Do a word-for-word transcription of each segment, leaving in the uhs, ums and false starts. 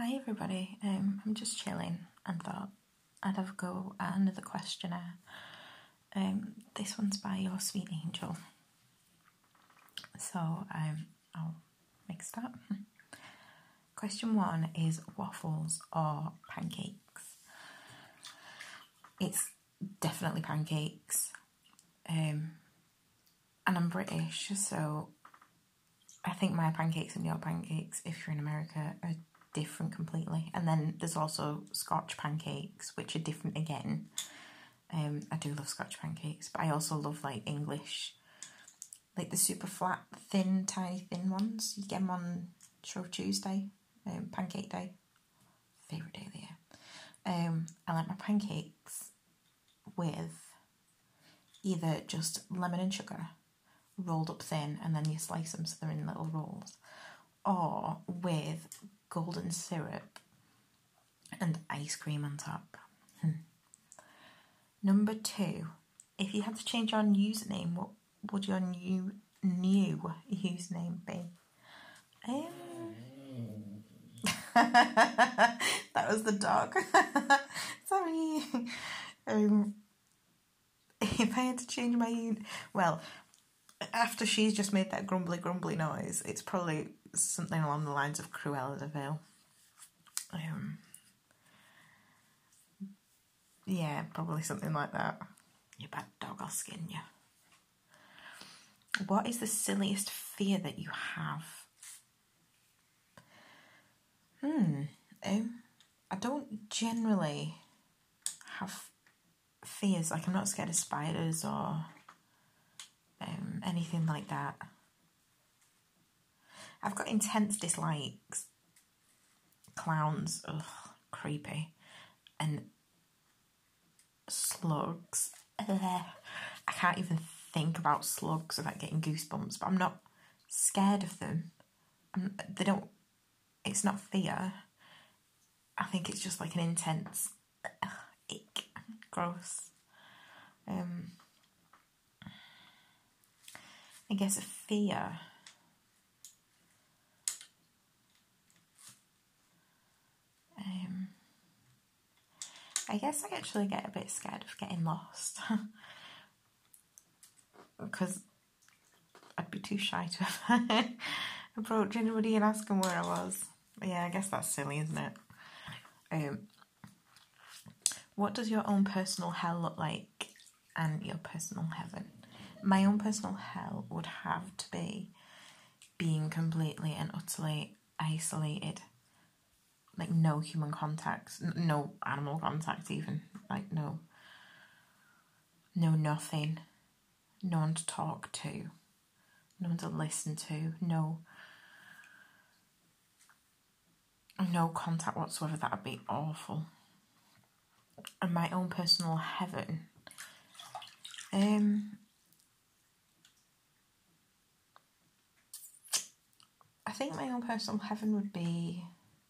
Hi everybody, um, I'm just chilling and thought I'd have a go at another questionnaire. Um, this one's by Your Sweet Angel. So um, I'll make a start. Question one is waffles or pancakes? It's definitely pancakes. Um, and I'm British, so I think my pancakes and your pancakes, if you're in America, are different completely. And then there's also Scotch pancakes, which are different again. Um, I do love Scotch pancakes, but I also love like English, like the super flat, thin, tiny, thin ones. You get them on Shrove Tuesday, um, Pancake Day, favourite day of the year. Um, I like my pancakes with either just lemon and sugar, rolled up thin, and then you slice them so they're in little rolls, or with golden syrup and ice cream on top. Hmm. Number two, if you had to change your username, what would your new new username be? Um, that was the dog. Sorry. Um, if I had to change my well, after she's just made that grumbly grumbly noise, it's probably something along the lines of Cruella de Vil. Um, yeah, probably something like that. You bad dog, I'll skin you. What is the silliest fear that you have? Hmm. Um, I don't generally have fears. Like, I'm not scared of spiders or um, anything like that. I've got intense dislikes. Clowns, ugh, creepy. And slugs. Ugh. I can't even think about slugs without getting goosebumps, but I'm not scared of them. I'm, they don't, it's not fear. I think it's just like an intense ugh, ick, gross. Um, I guess a fear. Um, I guess I actually get a bit scared of getting lost. Because I'd be too shy to approach anybody and ask them where I was. But yeah, I guess that's silly, isn't it? Um, what does your own personal hell look like and your personal heaven? My own personal hell would have to be being completely and utterly isolated. Like, no human contact, no animal contact even. Like, no, no nothing. No one to talk to. No one to listen to. No, no contact whatsoever. That would be awful. And my own personal heaven. Um, I think my own personal heaven would be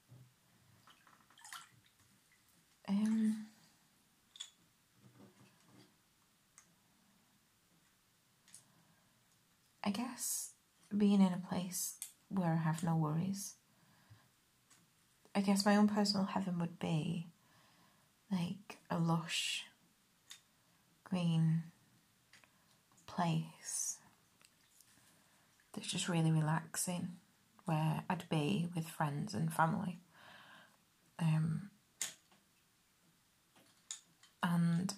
um, I guess being in a place where I have no worries. I guess my own personal heaven would be like a lush, green place that's just really relaxing, where I'd be with friends and family. Um, and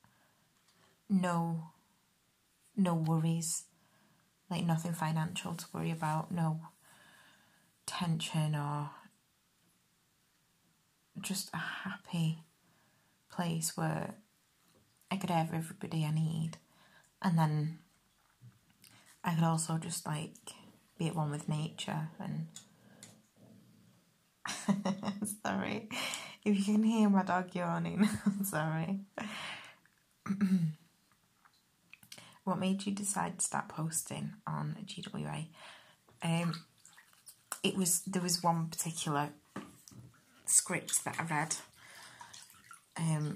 no, no worries, like nothing financial to worry about, no tension, or just a happy place where I could have everybody I need. And then I could also just like be at one with nature. And sorry if you can hear my dog yawning. Sorry. What made you decide to start posting on G W A? Um, it was there was one particular script that I read. Um,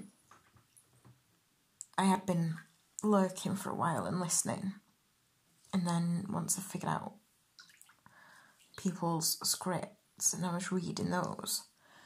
I had been lurking for a while and listening, and then once I figured out people's scripts and I was reading those,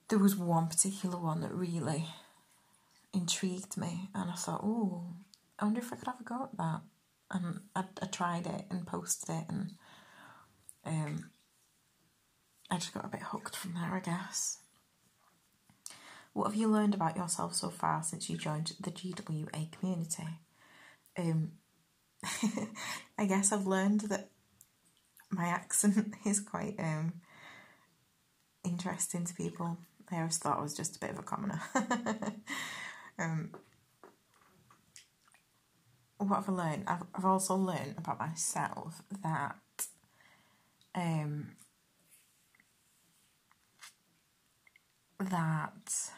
there was one particular one that really intrigued me, and I thought, oh, I wonder if I could have a go at that. And I, I tried it and posted it, and um, I just got a bit hooked from there, I guess. What have you learned about yourself so far since you joined the G W A community? Um, I guess I've learned that my accent is quite um, interesting to people. I always thought I was just a bit of a commoner. um, what have I learned? I've, I've also learned about myself that um, that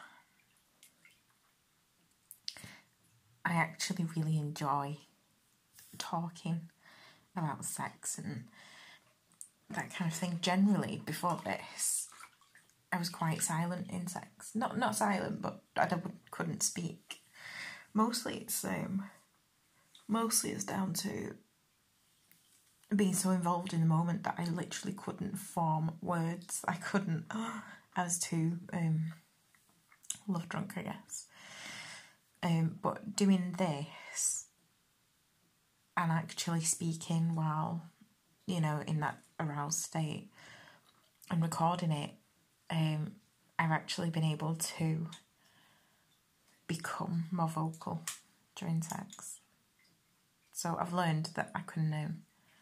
I actually really enjoy talking about sex and that kind of thing. Generally, before this, I was quite silent in sex. Not not silent, but I couldn't speak. Mostly it's um, mostly it's down to being so involved in the moment that I literally couldn't form words. I couldn't. I was too um, love drunk, I guess. Um, but doing this and actually speaking while, you know, in that aroused state and recording it, um, I've actually been able to become more vocal during sex. So I've learned that I can, um,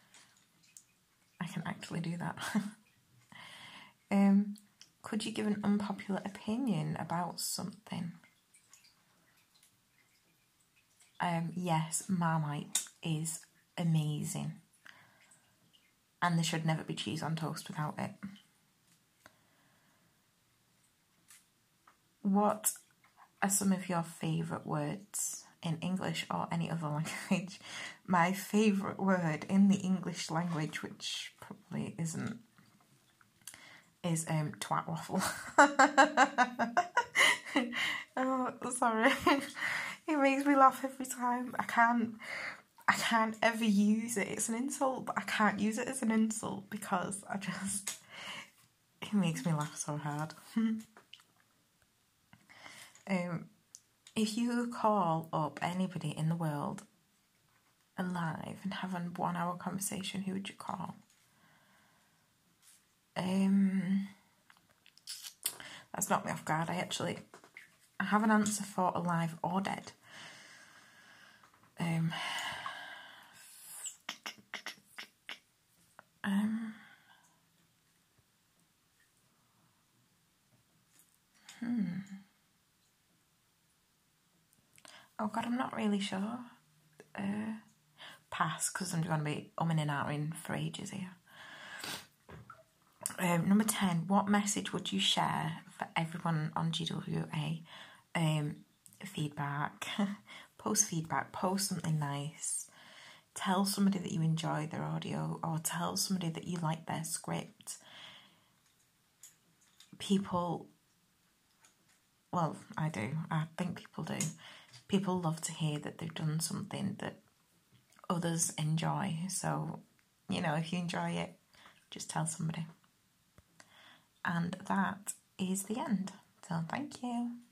I can actually do that. um, could you give an unpopular opinion about something? Um, yes, Marmite is amazing. And there should never be cheese on toast without it. What are some of your favourite words in English or any other language? My favourite word in the English language, which probably isn't, is um, twat waffle. Oh, sorry. It makes me laugh every time. I can't, I can't ever use it. It's an insult, but I can't use it as an insult because I just, it makes me laugh so hard. um, if you could call up anybody in the world alive and have a one-hour conversation, who would you call? Um, that's knocked me off guard. I actually, I have an answer for alive or dead. Um, um, hmm. Oh God, I'm not really sure. Uh, pass, because I'm going to be umming and ahhing for ages here. Um, number ten, what message would you share for everyone on G W A? Um, feedback, post feedback, post something nice. Tell somebody that you enjoy their audio, or tell somebody that you like their script. People, well, I do, I think people do. People love to hear that they've done something that others enjoy. So, you know, if you enjoy it, just tell somebody. And that is the end. So thank you.